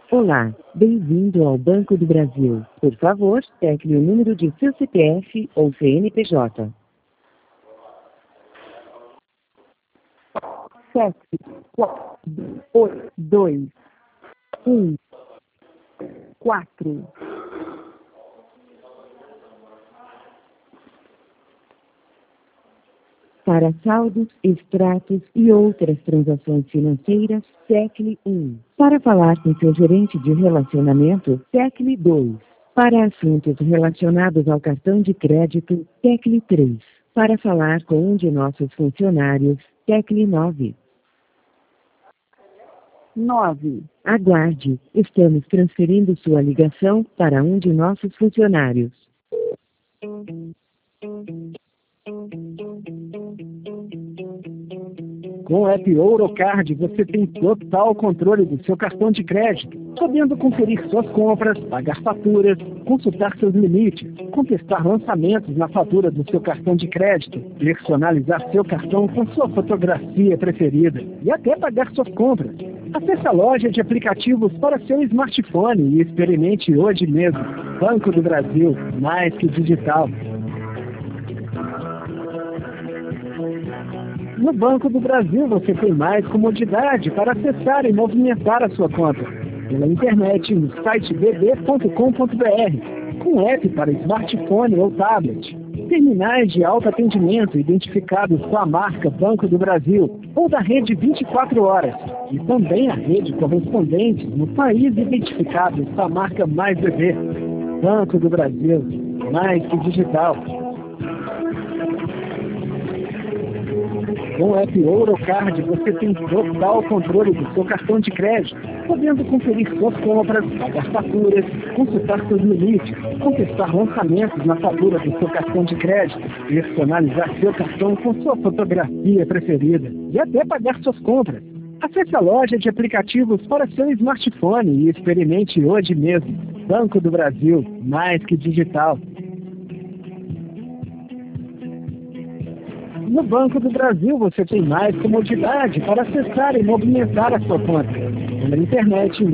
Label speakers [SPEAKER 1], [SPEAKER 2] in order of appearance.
[SPEAKER 1] Olá, bem-vindo ao Banco do Brasil. Por favor, tecle o número de seu CPF ou CNPJ.
[SPEAKER 2] 7, 4, 2, 1, 4.
[SPEAKER 1] Para saldos, extratos e outras transações financeiras, tecle 1. Para falar com seu gerente de relacionamento, tecle 2. Para assuntos relacionados ao cartão de crédito, tecle 3. Para falar com um de nossos funcionários, tecle 9.
[SPEAKER 2] 9.
[SPEAKER 1] Aguarde, estamos transferindo sua ligação para um de nossos funcionários.
[SPEAKER 3] Com o app Ourocard, você tem total controle do seu cartão de crédito, podendo conferir suas compras, pagar faturas, consultar seus limites, contestar lançamentos na fatura do seu cartão de crédito, personalizar seu cartão com sua fotografia preferida e até pagar suas compras. Acesse a loja de aplicativos para seu smartphone e experimente hoje mesmo. Banco do Brasil, mais que digital. No Banco do Brasil, você tem mais comodidade para acessar e movimentar a sua conta. Pela internet, no site bb.com.br, com app para smartphone ou tablet. Terminais de autoatendimento identificados com a marca Banco do Brasil ou da rede 24 horas. E também a rede correspondente no país identificados com a marca Mais BB. Banco do Brasil, mais que digital. Com o app Ourocard, você tem total controle do seu cartão de crédito, podendo conferir suas compras, pagar faturas, consultar seus limites, contestar lançamentos na fatura do seu cartão de crédito, personalizar seu cartão com sua fotografia preferida e até pagar suas compras. Acesse a loja de aplicativos para seu smartphone e experimente hoje mesmo. Banco do Brasil, mais que digital. No Banco do Brasil, você tem mais comodidade para acessar e movimentar a sua conta. Na internet,